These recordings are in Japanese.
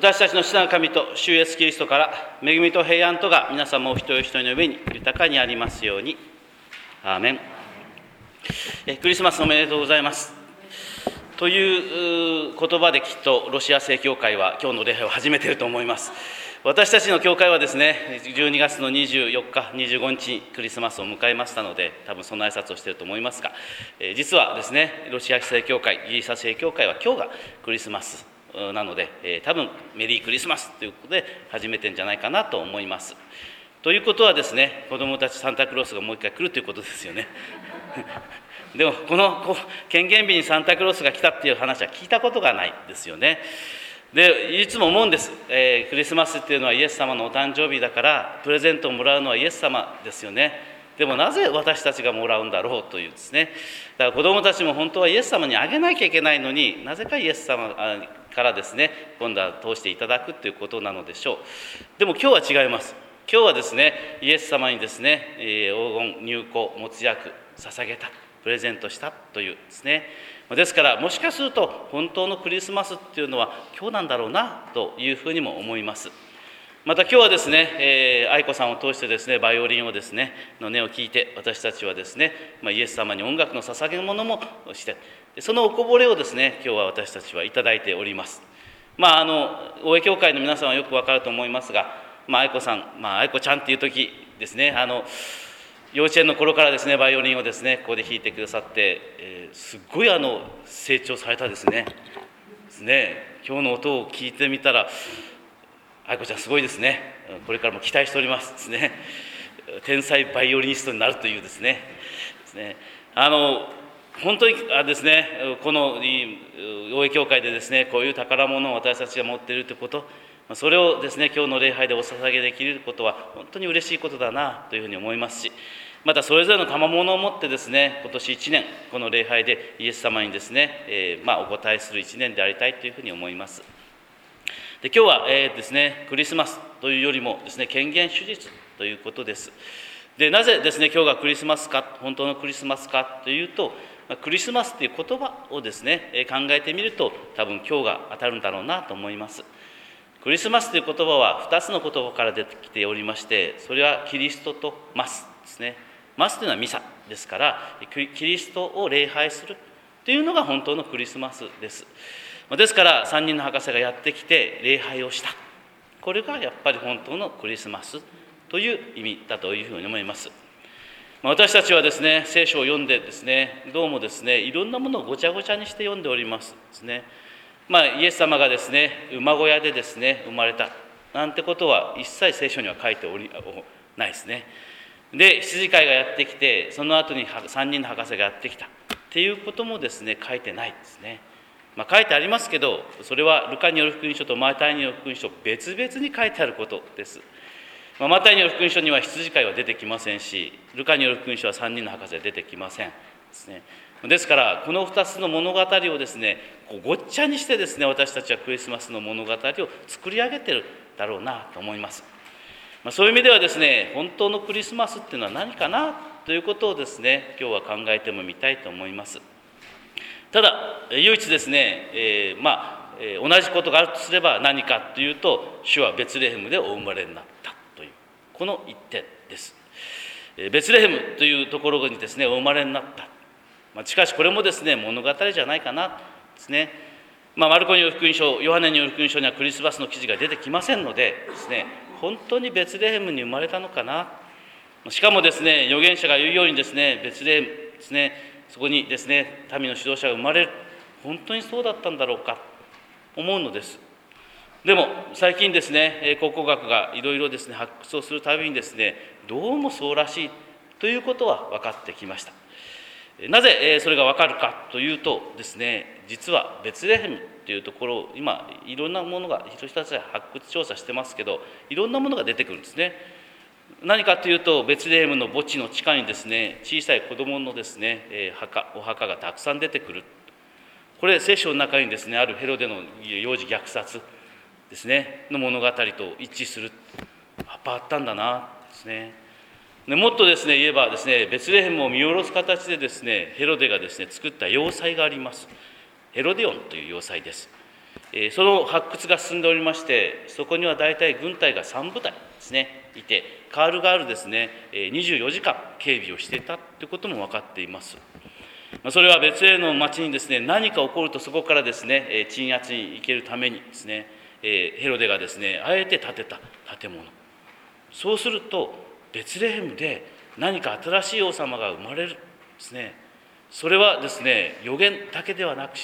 私たちの父なる神と主イエスキリストから恵みと平安とが皆様お一人お一人の上に豊かにありますように。アーメン。クリスマスおめでとうございますという言葉できっとロシア正教会は今日の礼拝を始めていると思います。私たちの教会はですね、12月の24日、25日にクリスマスを迎えましたので、多分その挨拶をしていると思いますが、実はですね、ロシア正教会、ギリシャ正教会は今日がクリスマスなので、多分メリークリスマスということで始めてるんじゃないかなと思います。ということはですね、子どもたちサンタクロースがもう一回来るということですよね。でもこの権限日にサンタクロースが来たっていう話は聞いたことがないですよね。でいつも思うんです、クリスマスっていうのはイエス様のお誕生日だからプレゼントをもらうのはイエス様ですよね。でもなぜ私たちがもらうんだろうというですね、だから子どもたちも本当はイエス様にあげなきゃいけないのに、なぜかイエス様からですね、今度は通していただくということなのでしょう。でも今日は違います。今日はですね、イエス様にですね、黄金、乳香、没薬捧げた、プレゼントしたというですね。ですからもしかすると本当のクリスマスっていうのは今日なんだろうなというふうにも思います。また今日はですね、愛子さんを通してですね、バイオリンをですねの音を聞いて、私たちはですね、イエス様に音楽の捧げ物もして、そのおこぼれをですね、今日は私たちはいただいております。大江教会の皆さんはよくわかると思いますが、愛子さん、愛子ちゃんっていう時ですね、幼稚園の頃からですね、バイオリンをですねここで弾いてくださって、すっごい成長されたですね。今日の音を聞いてみたら、愛子ちゃんすごいですね。これからも期待しておりますですね。天才バイオリニストになるというですね。本当にですね、この大江教会でですね、こういう宝物を私たちが持っているということ、それをですね、今日の礼拝でお捧げできることは本当に嬉しいことだなというふうに思いますし、またそれぞれの賜物を持ってですね、今年1年この礼拝でイエス様にですね、お答えする1年でありたいというふうに思います。で今日は、ですね、クリスマスというよりもですね、権限手術ということです。でなぜですね、今日がクリスマスか、本当のクリスマスかというと、クリスマスという言葉をですね、考えてみると多分今日が当たるんだろうなと思います。クリスマスという言葉は2つの言葉から出てきておりまして、それはキリストとマスですね。マスというのはミサですから、キリストを礼拝するというのが本当のクリスマスです。ですから3人の博士がやってきて礼拝をした、これがやっぱり本当のクリスマスという意味だというふうに思います。私たちはですね、聖書を読んでですね、どうもですね、いろんなものをごちゃごちゃにして読んでおりますですね。イエス様がですね、馬小屋でですね生まれたなんてことは一切聖書には書いてないですね。で羊飼いがやってきて、その後に3人の博士がやってきたっていうこともですね書いてないですね。書いてありますけど、それはルカによる福音書とマタイによる福音書別々に書いてあることです。マタイによる福音書には羊飼いは出てきませんし、ルカによる福音書は3人の博士は出てきませんですね。ですからこの2つの物語をですねごっちゃにしてですね、私たちはクリスマスの物語を作り上げてるだろうなと思います。そういう意味ではですね、本当のクリスマスっていうのは何かなということをですね、今日は考えてもみたいと思います。ただ唯一ですね、同じことがあるとすれば何かというと、主はベツレヘムでお生まれになったというこの一点です。ベツレヘムというところにですねお生まれになった。しかしこれもですね物語じゃないかなですね。マルコによる福音書、ヨハネによる福音書にはクリスマスの記事が出てきませんのでですね、本当にベツレヘムに生まれたのかな。しかもですね、預言者が言うようにですね、ベツレヘムですね、そこにですね民の指導者が生まれる、本当にそうだったんだろうか思うのです。でも最近ですね、考古学がいろいろですね発掘をするたびにですね、どうもそうらしいということは分かってきました。なぜそれが分かるかというとですね、実はベツレヘムというところを今いろんなものが人たちが発掘調査してますけど、いろんなものが出てくるんですね。何かというと、ベツレヘムの墓地の地下にですね、小さい子供のですねお墓がたくさん出てくる。これ聖書の中にですねあるヘロデの幼児虐殺ですねの物語と一致する。やっぱあったんだなですね。もっとですね言えばですね、ベツレヘムを見下ろす形でですねヘロデがですね作った要塞があります。ヘロデオンという要塞です。 その発掘が進んでおりまして、そこには大体軍隊が3部隊ですね、いて、カールガールですね、24時間警備をしていたということも分かっています。それはベツレヘムの町にですね、何か起こるとそこからですね、鎮圧に行けるためにですね、ヘロデがですね、あえて建てた建物。そうすると、ベツレヘムで何か新しい王様が生まれるですね。それはですね、予言だけではなくして、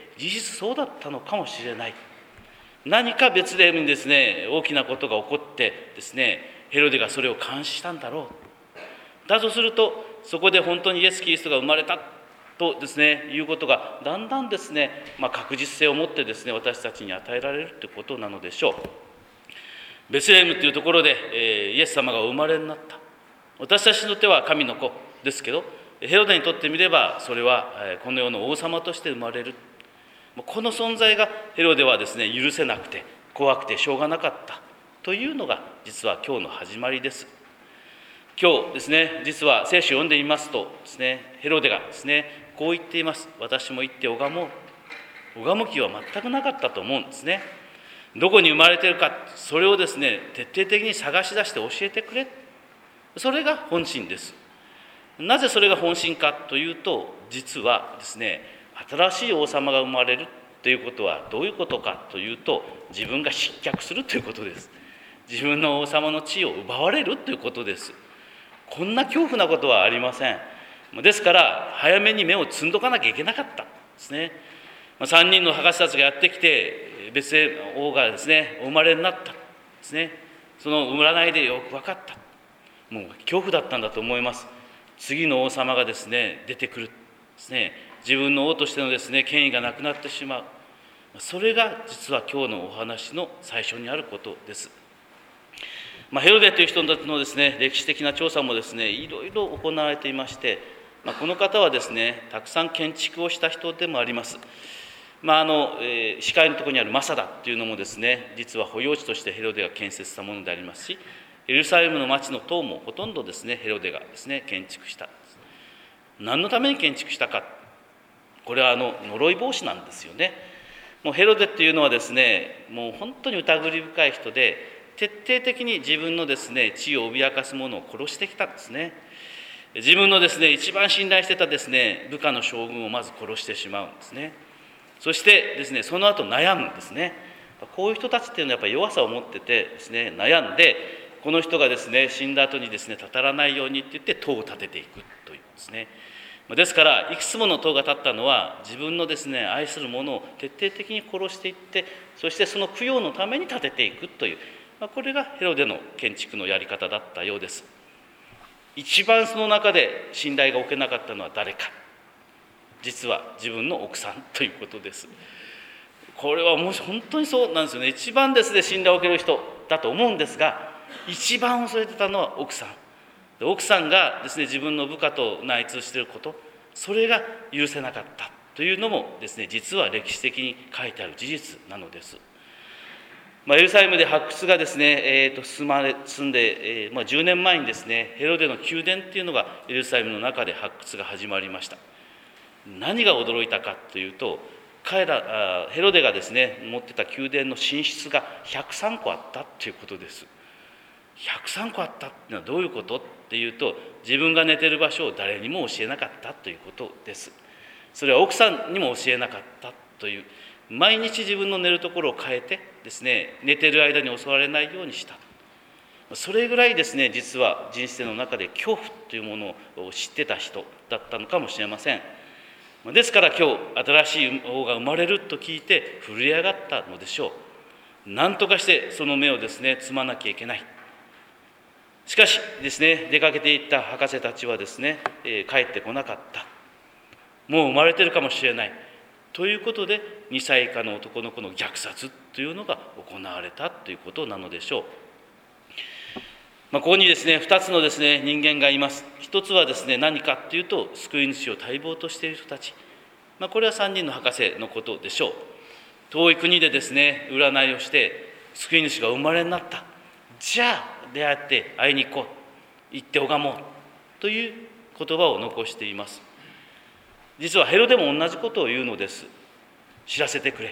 事実そうだったのかもしれない。何かベツレヘムにですね、大きなことが起こってですね、ヘロデがそれを監視したんだろう。だとすると、そこで本当にイエス・キリストが生まれたとですね、いうことがだんだんですね、確実性を持ってですね、私たちに与えられるということなのでしょう。ベツレヘムというところで、イエス様がお生まれになった。私たちにとっては神の子ですけど、ヘロデにとってみればそれはこの世の王様として生まれる。この存在がヘロデはですね、許せなくて怖くてしょうがなかったというのが実は今日の始まりです。今日ですね、実は聖書を読んでみますとですね、ヘロデがですね、こう言っています。私も行って拝もう。拝む気は全くなかったと思うんですね。どこに生まれているか、それをですね、徹底的に探し出して教えてくれ。それが本心です。なぜそれが本心かというと、実はですね、新しい王様が生まれるということはどういうことかというと、自分が失脚するということです。自分の王様の地位を奪われるということです。こんな恐怖なことはありません。ですから早めに目をつんどかなきゃいけなかったですね。3人の博士たちがやってきて、ベツレヘム王がですね、お生まれになったですね。その占いでよく分かった。もう恐怖だったんだと思います。次の王様がですね、出てくるですね。自分の王としてのですね、権威がなくなってしまう。それが実は今日のお話の最初にあることです。ヘロデという人たちのですね、歴史的な調査もですね、いろいろ行われていまして、この方はですね、たくさん建築をした人でもあります。司会のところにあるマサダというのもですね、実は保養地としてヘロデが建設したものでありますし、エルサレムの町の塔もほとんどですね、ヘロデがですね、建築した。何のために建築したか。これは呪い防止なんですよね。もうヘロデっていうのはですね、もう本当に疑り深い人で、徹底的に自分のですね、地位を脅かす者を殺してきたんですね。自分のですね、一番信頼してたですね、部下の将軍をまず殺してしまうんですね。そしてですね、その後悩むんですね。こういう人たちっていうのはやっぱり弱さを持っててですね、悩んで、この人がですね、死んだ後にですね、たたらないようにって言って塔を建てていくというですね。ですから、いくつもの塔が建ったのは、自分のですね、愛する者を徹底的に殺していって、そしてその供養のために建てていくという、これがヘロデの建築のやり方だったようです。一番その中で信頼が置けなかったのは誰か。実は自分の奥さんということです。これはもし本当にそうなんですよね。一番ですね、信頼を受ける人だと思うんですが、一番恐れてたのは奥さん。奥さんがですね、自分の部下と内通していること、それが許せなかったというのもですね、実は歴史的に書いてある事実なのです。エルサレムで発掘がですね、進んで、10年前にですね、ヘロデの宮殿っていうのがエルサレムの中で発掘が始まりました。何が驚いたかというと、ヘロデがですね、持ってた宮殿の寝室が103個あったということです。103個あったっていうのはどういうことっていうと、自分が寝てる場所を誰にも教えなかったということです。それは奥さんにも教えなかったという、毎日自分の寝るところを変えてですね、寝てる間に襲われないようにした。それぐらいですね、実は人生の中で恐怖というものを知ってた人だったのかもしれません。ですから今日新しい王が生まれると聞いて震え上がったのでしょう。何とかしてその目をですね、摘まなきゃいけない。しかしですね、出かけていった博士たちはですね、帰ってこなかった。もう生まれてるかもしれない。ということで、2歳以下の男の子の虐殺というのが行われたということなのでしょう。ここにですね、2つのですね、人間がいます。一つはですね、何かというと、救い主を待望としている人たち。これは3人の博士のことでしょう。遠い国でですね、占いをして、救い主がお生まれになった。じゃあ、出会って会いに行こう。行って拝もう。という言葉を残しています。実はヘロデも同じことを言うのです。知らせてくれ。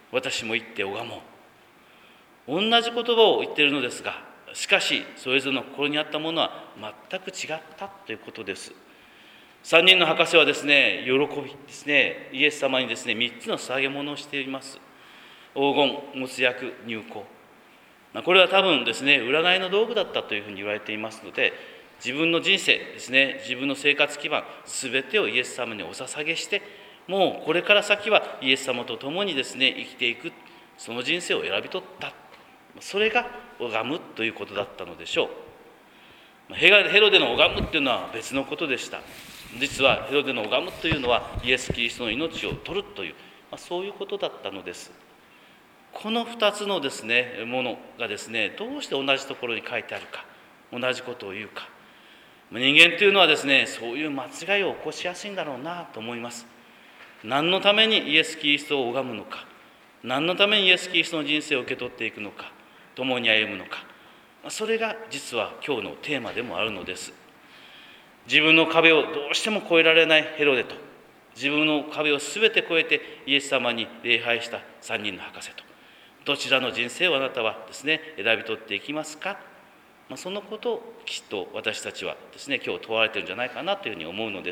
私も行って拝もう。同じ言葉を言っているのですが、しかしそれぞれの心にあったものは全く違ったということです。3人の博士はですね、喜びですね、イエス様にですね、3つの捧げ物をしています。黄金、没薬、入香。これは多分ですね、占いの道具だったというふうに言われていますので、自分の人生ですね、自分の生活基盤、すべてをイエス様にお捧げして、もうこれから先はイエス様と共にですね、生きていく、その人生を選び取った。それが拝むということだったのでしょう。ヘロデの拝むというのは別のことでした。実はヘロデの拝むというのはイエス・キリストの命を取るという、そういうことだったのです。この2つのですね、ものがですね、どうして同じところに書いてあるか、同じことを言うか。人間というのはですね、そういう間違いを起こしやすいんだろうなと思います。何のためにイエス・キリストを拝むのか、何のためにイエス・キリストの人生を受け取っていくのか、共に歩むのか、それが実は今日のテーマでもあるのです。自分の壁をどうしても越えられないヘロデと、自分の壁を全て越えてイエス様に礼拝した3人の博士と、どちらの人生をあなたはですね、選び取っていきますか。そのことをきっと私たちはですね、今日問われているんじゃないかなというふうに思うのです。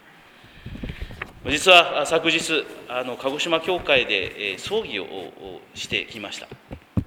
実は昨日鹿児島教会で葬儀をしてきました。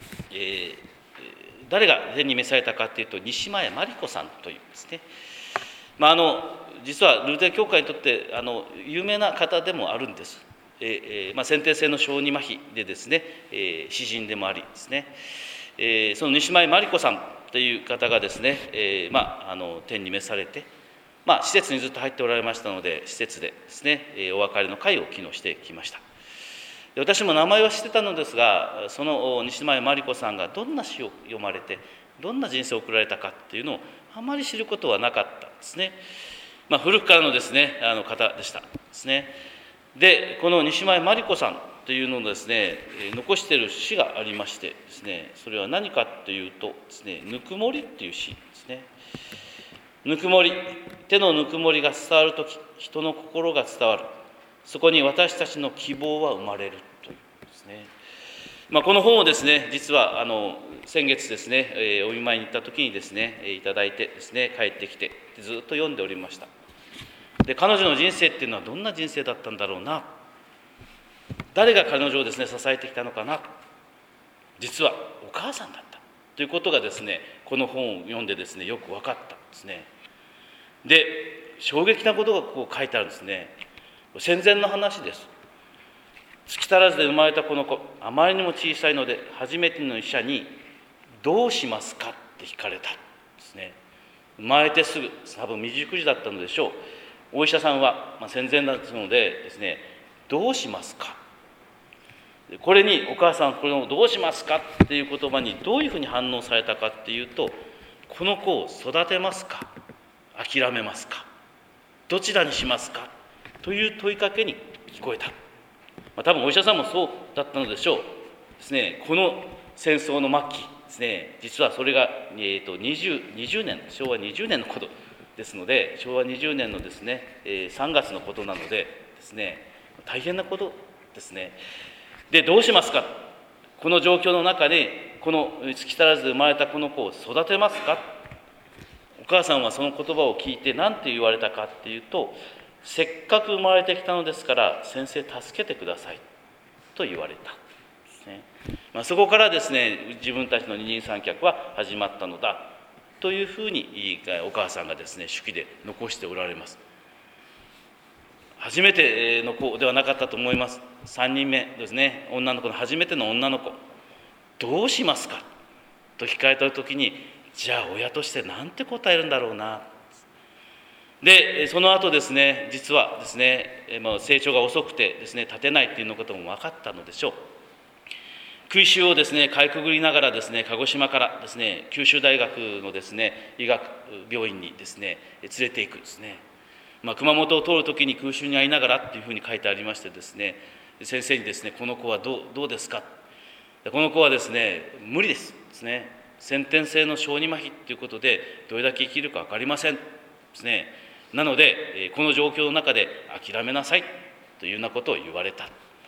誰が天に召されたかというと、西前真理子さんというですね、実はルーテル教会にとって有名な方でもあるんです。先天性の小児麻痺でですね、詩人でもありですね、その西前真理子さんという方がですね、天に召されて、施設にずっと入っておられましたので、施設でですね、お別れの会を昨日してきました。私も名前は知ってたのですが、その西前真理子さんがどんな詩を読まれて、どんな人生を送られたかっていうのをあまり知ることはなかったんですね。古くからのですね、方でしたですね。で、この西前真理子さんというのをですね、残している詩がありましてですね、それは何かというとですね、ぬくもりっていう詩ですね。ぬくもり、手のぬくもりが伝わるとき、人の心が伝わる。そこに私たちの希望は生まれるというですね。この本をですね、実は先月ですね、お見舞いに行った時にですね、いただいてですね、帰ってきてずっと読んでおりました。で、彼女の人生っていうのはどんな人生だったんだろうな。誰が彼女をですね、支えてきたのかな。実はお母さんだったということがですね、この本を読んでですね、よく分かったんですね。で、衝撃なことがこう書いてあるんですね。戦前の話です。月足らずで生まれたこの子、あまりにも小さいので、初めての医者にどうしますかって聞かれたんですね。生まれてすぐ、多分未熟児だったのでしょう。お医者さんは、戦前ですのでですね、どうしますか。これにお母さん、このどうしますかっていう言葉にどういうふうに反応されたかっていうと、この子を育てますか、諦めますか、どちらにしますかという問いかけに聞こえた。多分お医者さんもそうだったのでしょうですね。この戦争の末期ですね、実はそれが、20年、昭和20年のことですので、昭和20年のですね、3月のことなのでですね、大変なことですね。で、どうしますか。この状況の中で、この月足らずで生まれたこの子を育てますか。お母さんはその言葉を聞いて何て言われたかっていうと、せっかく生まれてきたのですから先生助けてくださいと言われたですね。そこからですね、自分たちの二人三脚は始まったのだというふうにお母さんがですね、手記で残しておられます。初めての子ではなかったと思います。3人目ですね、女の子の初めての女の子、どうしますかと聞かれた時に、じゃあ親として何て答えるんだろうな。で、その後ですね、実はですね、成長が遅くてですね、立てないっていうのことも分かったのでしょう。空襲をですね、かいくぐりながらですね、鹿児島からですね、九州大学のですね、医学病院にですね、連れていくですね。熊本を通るときに空襲に遭いながらっていうふうに書いてありましてですね、先生にですね、この子はどうですか。この子はですね、無理ですね。先天性の小児麻痺ということで、どれだけ生きるか分かりませんですね。なので、この状況の中で諦めなさいというようなことを言われた。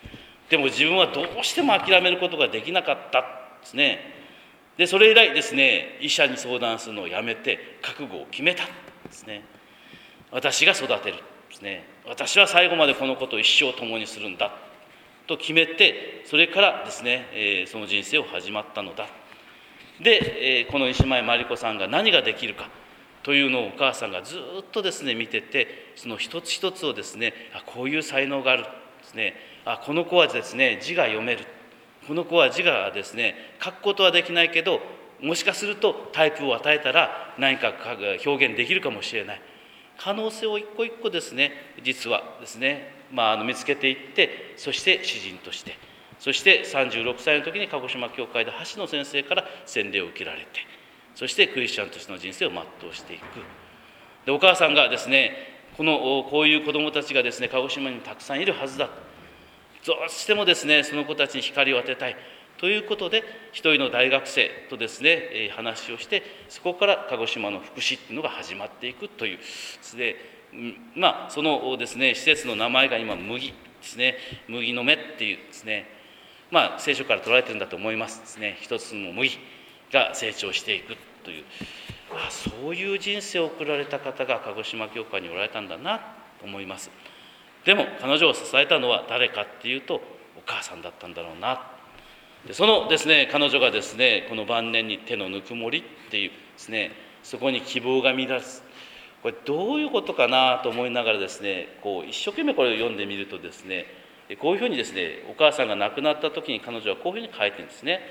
でも自分はどうしても諦めることができなかったですね。でそれ以来ですね、医者に相談するのをやめて覚悟を決めたですね。私が育てるですね。私は最後までこのことを一生共にするんだと決めて、それからですね、その人生を始まったのだ。で、この石前真理子さんが何ができるかというのをお母さんがずっとですね見てて、その一つ一つをですね、こういう才能があるですね、この子はですね字が読める、この子は字がですね書くことはできないけど、もしかするとタイプを与えたら何か表現できるかもしれない可能性を一個一個ですね、実はですね、見つけていって、そして詩人として、そして36歳の時に鹿児島教会で橋野先生から洗礼を受けられて、そしてクリスチャンとしての人生を全うしていく。でお母さんがですね、こういう子どもたちがですね鹿児島にたくさんいるはずだ、どうしてもですねその子たちに光を当てたいということで、一人の大学生とですね話をして、そこから鹿児島の福祉っていうのが始まっていくというですね、そのですね施設の名前が今麦ですね、麦の芽っていうですね、聖書から取られてるんだと思いますですね。一つの麦が成長していくという、そういう人生を送られた方が鹿児島教会におられたんだなと思います。でも彼女を支えたのは誰かっていうと、お母さんだったんだろうな。でそのですね彼女がですね、この晩年に手のぬくもりっていうですね、そこに希望が見らす、これどういうことかなと思いながらですね、一生懸命これを読んでみるとですね、こういうふうにですね、お母さんが亡くなった時に彼女はこういうふうに書いてるんですね。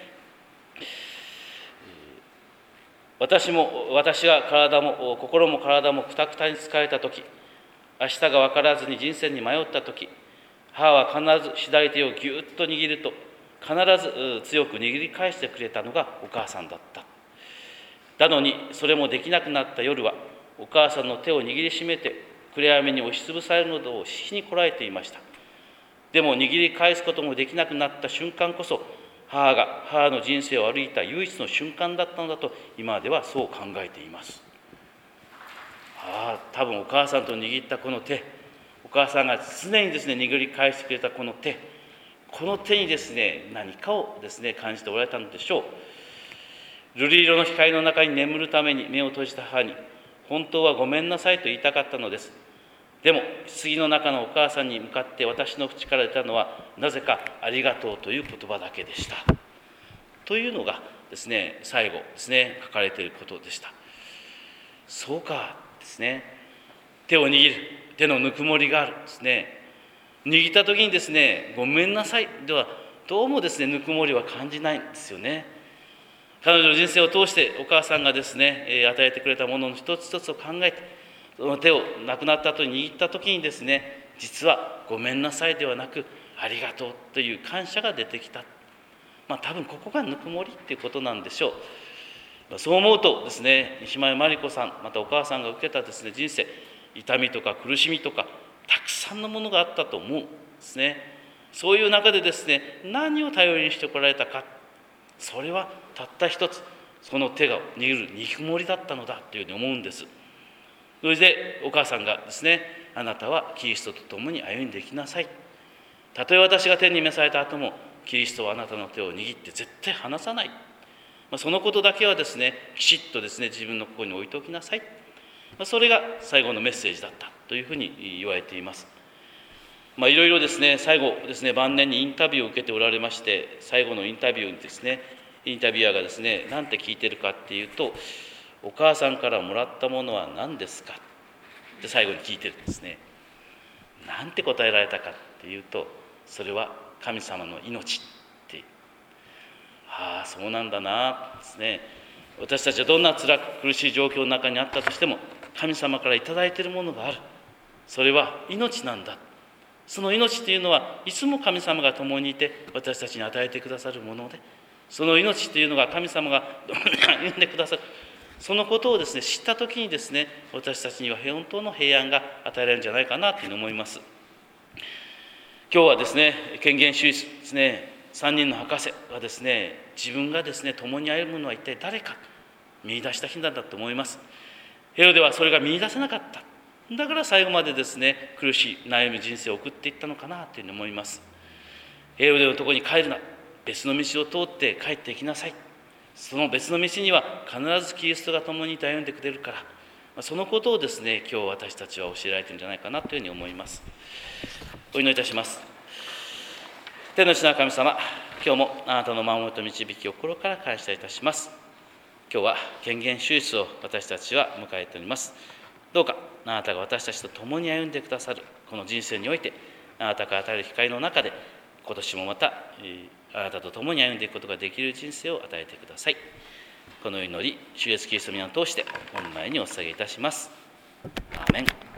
私が心も体もくたくたに疲れた時、明日が分からずに人生に迷った時、母は必ず左手をぎゅっと握ると、必ず強く握り返してくれたのがお母さんだった。なのにそれもできなくなった夜は、お母さんの手を握りしめて暗闇に押しつぶされるのを必死にこらえていました。でも握り返すこともできなくなった瞬間こそ、母の人生を歩いた唯一の瞬間だったのだと今ではそう考えています。多分お母さんと握ったこの手、お母さんが常にですね握り返してくれたこの手にですね何かをですね感じておられたのでしょう。瑠璃色の光の中に眠るために目を閉じた母に、本当はごめんなさいと言いたかったのです。でも棺の中のお母さんに向かって私の口から出たのは、なぜかありがとうという言葉だけでした。というのがですね、最後ですね書かれていることでした。そうかですね、手を握る、手のぬくもりがあるですね。握った時にですね、ごめんなさいではどうもですねぬくもりは感じないんですよね。彼女の人生を通してお母さんがですね与えてくれたものの一つ一つを考えて、その手を亡くなった後に握った時にですね、実はごめんなさいではなくありがとうという感謝が出てきた。多分ここがぬくもりっていうことなんでしょう。そう思うとですね、石前真理子さん、またお母さんが受けたですね人生、痛みとか苦しみとかたくさんのものがあったと思うんですね。そういう中でですね、何を頼りにしてこられたか、それはたった一つ、その手が握るぬくもりだったのだというふうに思うんです。それでお母さんがですね、あなたはキリストと共に歩んでいきなさい。たとえ私が天に召された後も、キリストはあなたの手を握って絶対離さない。そのことだけはですね、きちっとですね、自分の心に置いておきなさい。それが最後のメッセージだったというふうに言われています。いろいろですね、最後ですね、晩年にインタビューを受けておられまして、最後のインタビューにですね、インタビュアーがですね、なんて聞いてるかっていうと、お母さんからもらったものは何ですかって最後に聞いてるんですね。なんて答えられたかっていうと、それは神様の命っていう。そうなんだなですね。私たちはどんな辛く苦しい状況の中にあったとしても、神様からいただいているものがある。それは命なんだ。その命というのはいつも神様が共にいて私たちに与えてくださるもので、その命というのが神様が歩んでくださる。そのことをですね知ったときにですね、私たちには本当の平安が与えられるんじゃないかなというふうに思います。今日はですね、権限主義ですね、3人の博士がですね、自分がですね共に歩むのは一体誰か見出した日なんだと思います。ヘロデはそれが見出せなかった。だから最後までですね苦しい悩み人生を送っていったのかなというふうに思います。 平和でのところに帰るな、別の道を通って帰ってきなさい。その別の道には必ずキリストが共にいて歩んでくれるから、そのことをですね、今日私たちは教えられているんじゃないかなというふうに思います。お祈りいたします。天の地の神様、今日もあなたの守りと導きを心から感謝いたします。今日は権限手術を私たちは迎えております。どうかあなたが私たちと共に歩んでくださるこの人生において、あなたから与える光の中で今年もまたあなたと共に歩んでいくことができる人生を与えてください。この祈り、主イエスキリストの皆を通して御前にお捧げいたします。アーメン。